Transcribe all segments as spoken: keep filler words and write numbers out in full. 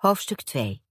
Hoofdstuk twee.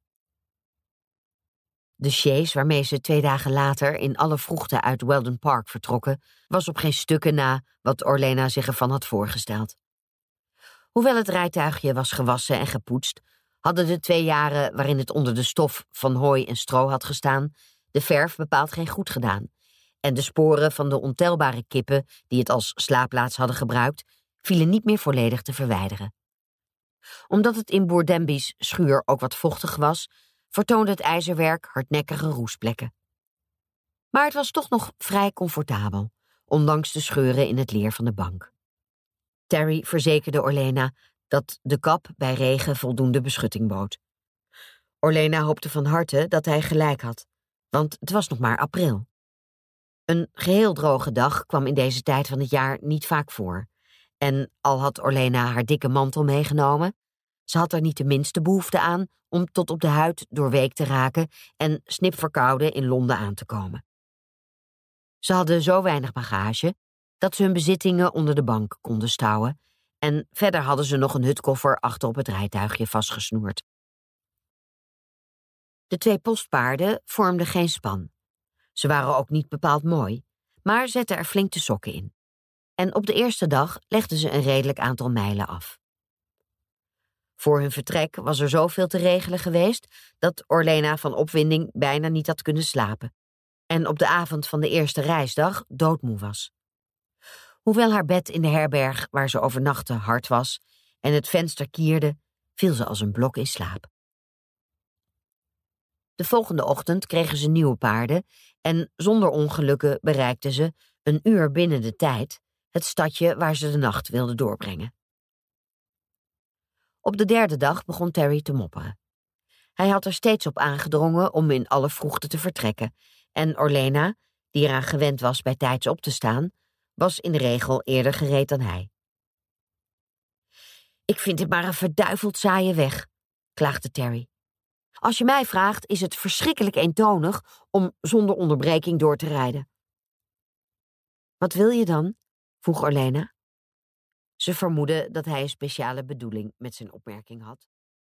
De sjees waarmee ze twee dagen later in alle vroegte uit Weldon Park vertrokken, was op geen stukken na wat Orlena zich ervan had voorgesteld. Hoewel het rijtuigje was gewassen en gepoetst, hadden de twee jaren waarin het onder de stof van hooi en stro had gestaan, de verf bepaald geen goed gedaan, en de sporen van de ontelbare kippen die het als slaapplaats hadden gebruikt, vielen niet meer volledig te verwijderen. Omdat het in Boer Denby's schuur ook wat vochtig was, vertoonde het ijzerwerk hardnekkige roestplekken. Maar het was toch nog vrij comfortabel, ondanks de scheuren in het leer van de bank. Terry verzekerde Orlena dat de kap bij regen voldoende beschutting bood. Orlena hoopte van harte dat hij gelijk had, want het was nog maar april. Een geheel droge dag kwam in deze tijd van het jaar niet vaak voor. En al had Orlena haar dikke mantel meegenomen, ze had er niet de minste behoefte aan om tot op de huid doorweekt te raken en snipverkouden in Londen aan te komen. Ze hadden zo weinig bagage dat ze hun bezittingen onder de bank konden stouwen en verder hadden ze nog een hutkoffer achter op het rijtuigje vastgesnoerd. De twee postpaarden vormden geen span. Ze waren ook niet bepaald mooi, maar zetten er flink de sokken in. En op de eerste dag legden ze een redelijk aantal mijlen af. Voor hun vertrek was er zoveel te regelen geweest dat Orlena van opwinding bijna niet had kunnen slapen en op de avond van de eerste reisdag doodmoe was. Hoewel haar bed in de herberg waar ze overnachtte hard was en het venster kierde, viel ze als een blok in slaap. De volgende ochtend kregen ze nieuwe paarden en zonder ongelukken bereikten ze, een uur binnen de tijd, het stadje waar ze de nacht wilden doorbrengen. Op de derde dag begon Terry te mopperen. Hij had er steeds op aangedrongen om in alle vroegte te vertrekken, en Orlena, die eraan gewend was bij tijds op te staan, was in de regel eerder gereed dan hij. Ik vind dit maar een verduiveld saaie weg, klaagde Terry. Als je mij vraagt, is het verschrikkelijk eentonig om zonder onderbreking door te rijden. Wat wil je dan? Vroeg Orlena. Ze vermoedde dat hij een speciale bedoeling met zijn opmerking had.